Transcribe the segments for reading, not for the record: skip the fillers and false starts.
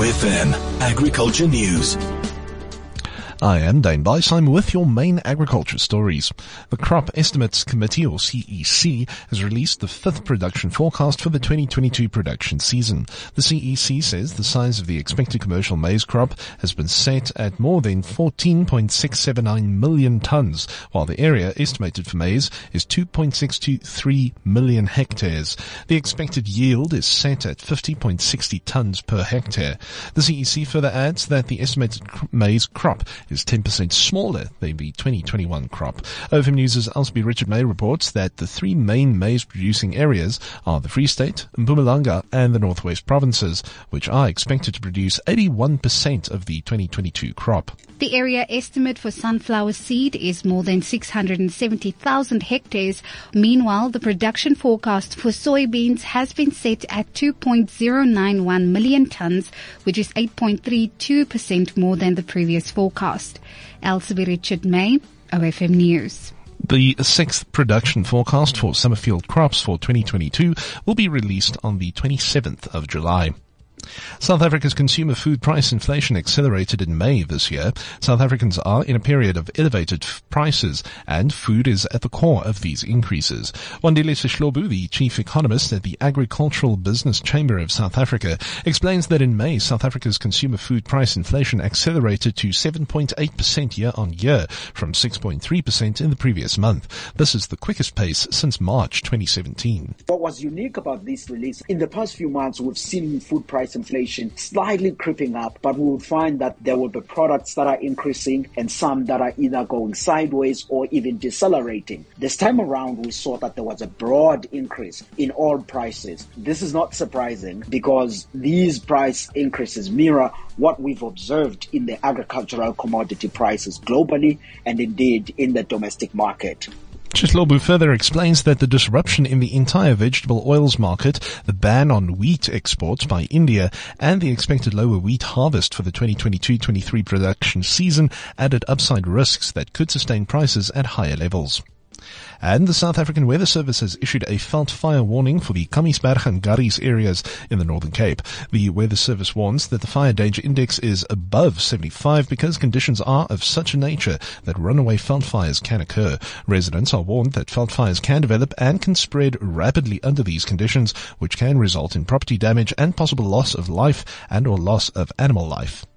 OFM Agriculture News. I am Dane Bysheim with your main agriculture stories. The Crop Estimates Committee, or CEC, has released the fifth production forecast for the 2022 production season. The CEC says the size of the expected commercial maize crop has been set at more than 14.679 million tons, while the area estimated for maize is 2.623 million hectares. The expected yield is set at 50.60 tons per hectare. The CEC further adds that the estimated maize crop is 10% smaller than the 2021 crop. OFM News' Elsby Richard May reports that the three main maize-producing areas are the Free State, Mpumalanga, and the Northwest provinces, which are expected to produce 81% of the 2022 crop. The area estimate for sunflower seed is more than 670,000 hectares. Meanwhile, the production forecast for soybeans has been set at 2.091 million tons, which is 8.32% more than the previous forecast. Elsby Richard May, OFM News. The sixth production forecast for summerfield crops for 2022 will be released on the 27th of July. South Africa's consumer food price inflation accelerated in May this year. South Africans are in a period of elevated prices, and food is at the core of these increases. Wandile Sihlobo, the chief economist at the Agricultural Business Chamber of South Africa, explains that in May, South Africa's consumer food price inflation accelerated to 7.8% year-on-year from 6.3% in the previous month. This is the quickest pace since March 2017. What was unique about this release, in the past few months, we've seen food price inflation slightly creeping up, but we will find that there will be products that are increasing and some that are either going sideways or even decelerating. This time around, we saw that there was a broad increase in all prices. This is not surprising because these price increases mirror what we've observed in the agricultural commodity prices globally and indeed in the domestic market. Sihlobo further explains that the disruption in the entire vegetable oils market, the ban on wheat exports by India, and the expected lower wheat harvest for the 2022-23 production season added upside risks that could sustain prices at higher levels. And the South African Weather Service has issued a veld fire warning for the Kamiesberg and Garries areas in the Northern Cape. The Weather Service warns that the fire danger index is above 75 because conditions are of such a nature that runaway veld fires can occur. Residents are warned that veld fires can develop and can spread rapidly under these conditions, which can result in property damage and possible loss of life and or loss of animal life.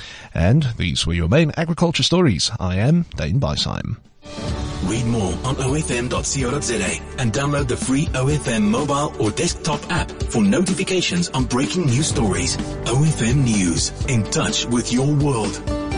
And these were your main agriculture stories. I am Dane Bysheim. Read more on ofm.co.za and download the free OFM mobile or desktop app for notifications on breaking news stories. OFM News, in touch with your world.